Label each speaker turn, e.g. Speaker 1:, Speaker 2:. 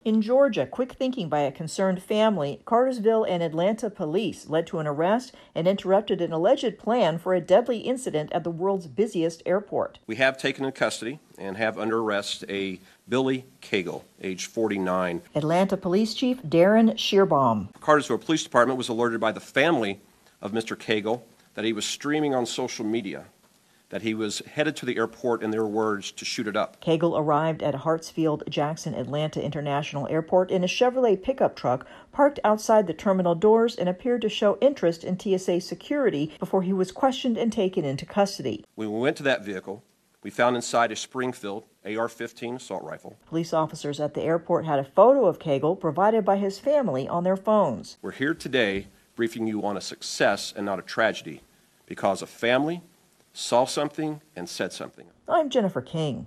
Speaker 1: In Georgia, quick thinking by a concerned family, Cartersville and Atlanta police led to an arrest and interrupted an alleged plan for a deadly incident at the world's busiest airport.
Speaker 2: We have taken in custody and have under arrest a Billy Cagle, age 49.
Speaker 1: Atlanta Police Chief Darren Shearbaum.
Speaker 2: Cartersville Police Department was alerted by the family of Mr. Cagle that he was streaming on social media, that he was headed to the airport, in their words, to shoot it up.
Speaker 1: Cagle arrived at Hartsfield-Jackson Atlanta International Airport in a Chevrolet pickup truck parked outside the terminal doors and appeared to show interest in TSA security before he was questioned and taken into custody.
Speaker 2: When we went to that vehicle, we found inside a Springfield AR-15 assault rifle.
Speaker 1: Police officers at the airport had a photo of Cagle provided by his family on their phones.
Speaker 2: We're here today briefing you on a success and not a tragedy, because a family saw something and said something.
Speaker 1: I'm Jennifer King.